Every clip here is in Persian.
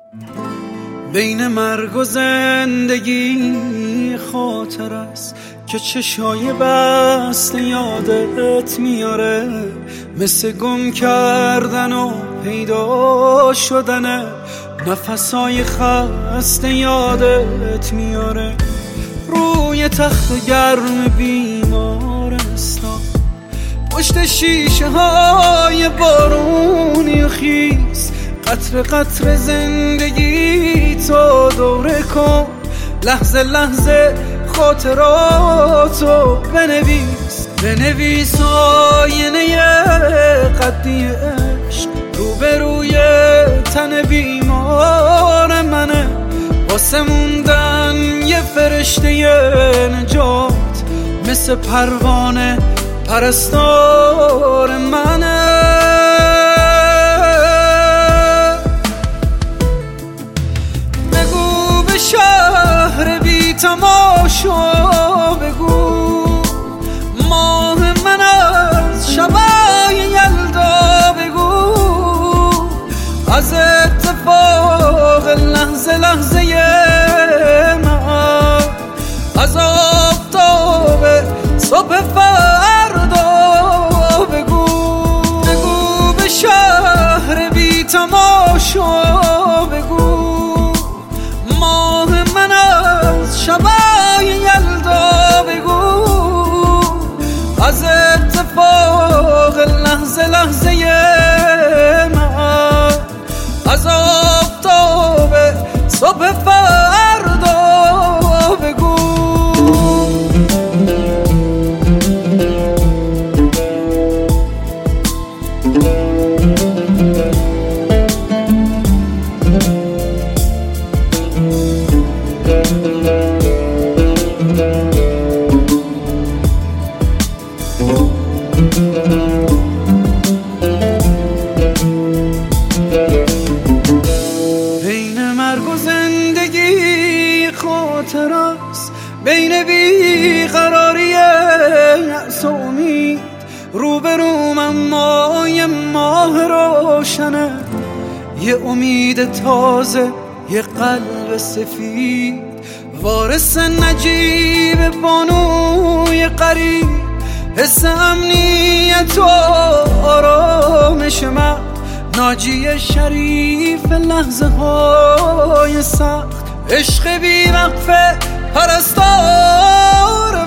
بین مرگ و زندگی خاطر است که چشای بسته یادت میاره، مثل گم کردن و پیدا شدن نفسای خسته یادت میاره. روی تخت گرم بیمارستان، پشت شیشه های بارونی خیس، قطر قطر زندگی تو دوره کن، لحظه لحظه خاطراتو بنویس آینه قدی عشق روبروی تن بیمار منه، واسه موندن یه فرشته نجات، مثل پروانه پرستار منه. بگو به شهر بی تماشا، بگو ماه من از شبای یلدا، بگو از اتفاق لحظه لحظه من، از آفتاب صبح فردا، بگو به شهر بی تماشا، بگو ماه من از شبای یلدا، بگو از اتفاق لحظه لحظه من، از آفتاب صبح فردا، بگو. بین مرگ و زندگی خاطر است، بین بیقراری یأس و امید، روبروم اما یه ماه روشنه، یه امید تازه، یه قلب سفید، وارث نجیب بانوی قریب، حس امنیت و آرامش من، ناجی شریف لحظه های سخت، عشق بی وقفه پرستار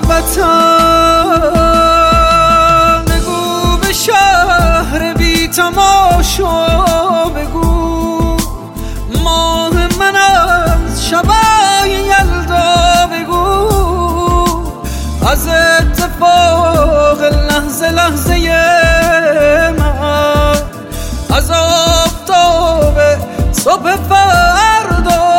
وطن. بگو به شهر بی تماشا، بگو ماه من از شبای یلدا، بگو از اتفاق لحظه لحظه من، از آفتاب صبح فردا،